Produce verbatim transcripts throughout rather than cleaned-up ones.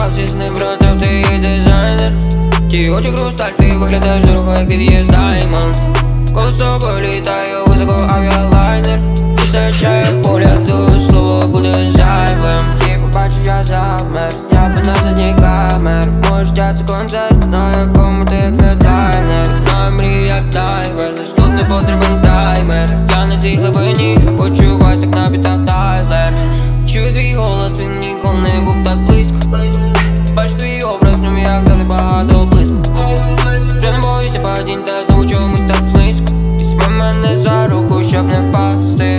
спав, зі сни брата, ти є дизайнер. Ті очі хрусталь, ти виглядаєш дорого, як під'їзд Даймонд. Колесо політає високо авіалайнер. Височає погляду, слово буде зайвим. Ті побачив, я замер, я би на задній камер. Може життя це концерт, на якому ти як хедлайнер. На мрії як дайвер, лиш тут не потрібен таймер. Я на цій глибині почуваюсь, як на бітах Тайлер. Чую твій голос, він ніколи не був так близько. Бачу твій образ, в ньому як завжди багато близько. Вже не боюся падінь, та знову чомусь так близько. Візьми мене за руку, щоб не впасти.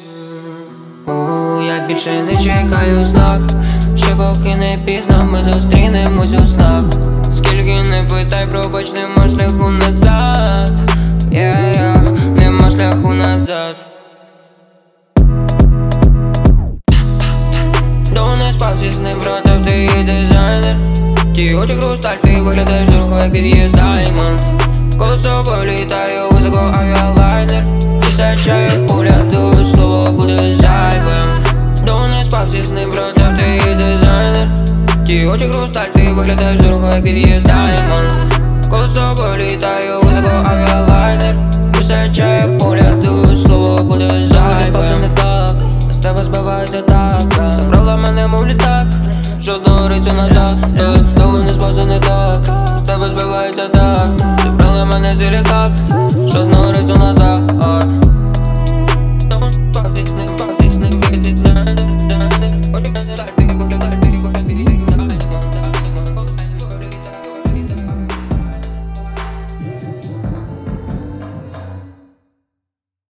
У, я більше не чекаю знак. Ще поки не пізно, ми зустрінемось у снах. Скільки не питай, пробач, нема шляху назад. Yeah, yeah, нема шляху назад. Довго не спав, зі сни брата, ти є дизайнер. Ті очі хрусталь, ти виглядаєш дорого, як під'їзд Даймонд. Колесо політає високо авіалайнер. Височає погляду, слово буде зайвим. Довго не спав, зі сни брата, ти є дизайнер. Ті очі хрусталь, ти виглядаєш дорого, як під'їзд Даймонд. Колесо політає високо авіалайнер. Височає погляду, слово буде зайвим. Не так, з тебе збивається так. Забрала мене, мов літак, жодного рицю назад. Довго не спав, це не так, з тебе збивається так. Забрала мене, зі літак.